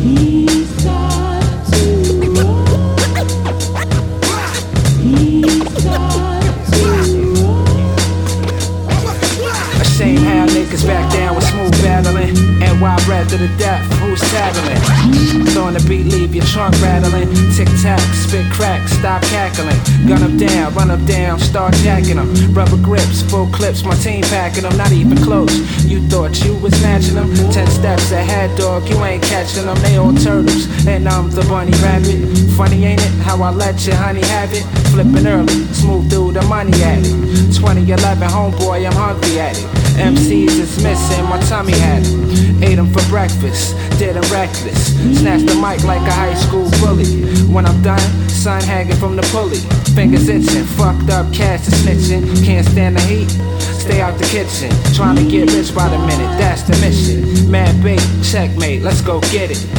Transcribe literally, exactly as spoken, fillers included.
He's got to roll. He's got to roll. Ashamed how niggas back down with smooth battling. And why breath to the death, who's tattling? Throwing the beat, leave your trunk rattling. Tic tac, spit crack, stop cackling. Gun them down, run them down, start jacking them. Rubber grips, full clips, my team packing them. Not even close, you thought you was matching them. Ten steps ahead, dog, you ain't catching them. They all turtles, and I'm the bunny rabbit. Funny ain't it, how I let your honey have it. Flipping early, smooth through the money at it. Twenty eleven, homeboy, I'm hungry at it. M Cs is missing, my tummy had it. Ate them for breakfast, did them reckless. Snatched the mic like a high school bully. When I'm done, sun hanging from the pulley. Fingers itching, fucked up cats is snitching. Can't stand the heat, stay out the kitchen. Trying to get rich by the minute, that's the mission. Mad bait, checkmate, let's go get it.